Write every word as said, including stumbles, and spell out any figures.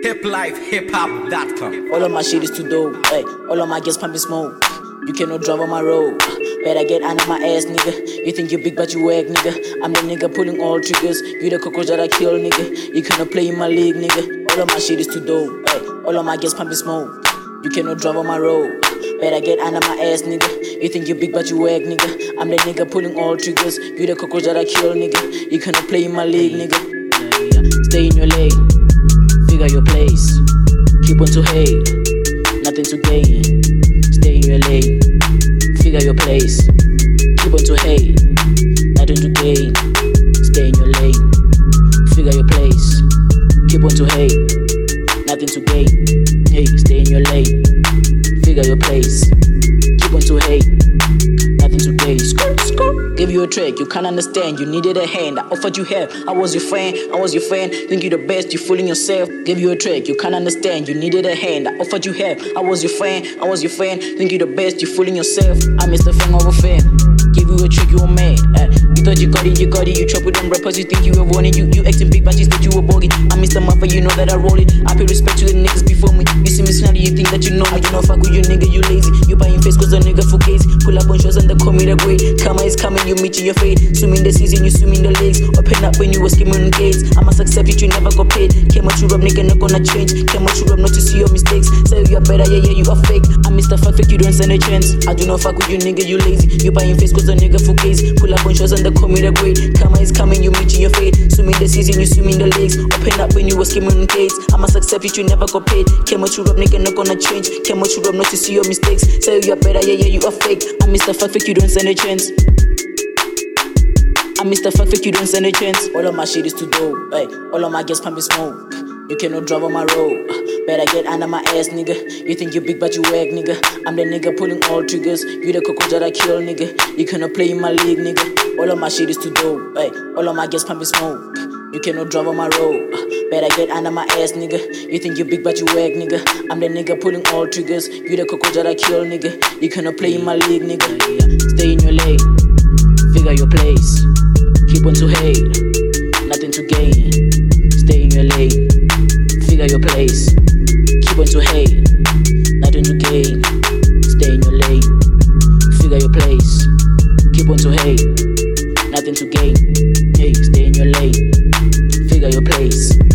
hip life hip hop dot com. All of my shit is too dope. Hey, all of my girls pumping smoke. You cannot drive on my road. Better get under my ass, nigga. You think you big but you wag, nigga. I'm the nigga pulling all triggers. You the cockroach that I kill, nigga. You cannot play in my league, nigga. All of my shit is too dope. Hey, all of my girls pumping smoke. You cannot drive on my road. Better get under my ass, nigga. You think you big but you wag, nigga. I'm the nigga pulling all triggers. You the cockroach that I kill, nigga. You cannot play in my league, nigga. Stay in your lane. Figure your place. Keep on to hate. Nothing to gain. Stay in your lane. Figure your place. Keep on to hate. Nothing to gain. Stay in your lane. Figure your place. Keep on to hate. Nothing to gain. Hey, stay in your lane. Figure your place. Keep on to hate. Nothing to gain. Score, score. Give you a trick, you can't understand. You needed a hand, I offered you help. I was your friend, I was your friend. Think you the best, you fooling yourself. Give you a trick, you can't understand. You needed a hand, I offered you help. I was your friend, I was your friend. Think you the best, you fooling yourself. I missed the thing over fan. Give you a trick, you were mad. Uh, you thought you got it, you got it. You chop with them rappers, you think you have won it. You, you acting big, but you said you were bogey. I missed the mafia, you know that I roll it. I pay respect to the niggas before me. You see me snotty, you think that you know me. You know fuck with you nigga, you lazy. You buying face cause the nigga for case. Pull up on shows and they call me the great. Karma is coming, you meet in your fate. Swimming the season, you swimming the legs. Open up when you were skimming the gates. I must accept it, you never got paid. Came out you rub, nigga, not gonna change. Came out you rub, not to see your mistakes. Say you're better, yeah, yeah, you are fake. I miss the fuck fake, you don't stand a chance. I do not fuck with you, nigga, you lazy. You buying face cause the nigga for case. Pull up on shows and they call me the great. Karma is coming, you meet in your fate. Swimming the season, you swimming the legs. Open up when you were skimming the gates. I must accept it, you never got paid. Came out you rub, nigga, not gonna change. Came out you rub, not to see your mistakes. Say you're better, yeah, yeah, you are fake. I miss the fuck fake, you don't stand a chance. I miss the fuck fake, you don't stand a chance. All of my shit is too dope. Hey, all of my girls pumping smoke. You cannot drive on my road. Better get under my ass, nigga. You think you big but you wag, nigga. I'm the nigga pulling all triggers. You the cockroach that I kill, nigga. You cannot play in my league, nigga. All of my shit is too dope. Hey, all of my girls pumping smoke. You cannot drive on my road. Better get under my ass, nigga. You think you big but you wag, nigga. I'm the nigga pulling all triggers. You the cockroach that I kill, nigga. You cannot play in my league, nigga. Stay in your lane. Figure your place. Keep on to hate. Nothing to gain. Stay in your lane. Figure your place. Keep on to hate. Nothing to gain. Stay in your lane. Figure your place. Keep on to hate. Nothing to gain. Hey, stay in your lane. Figure your place.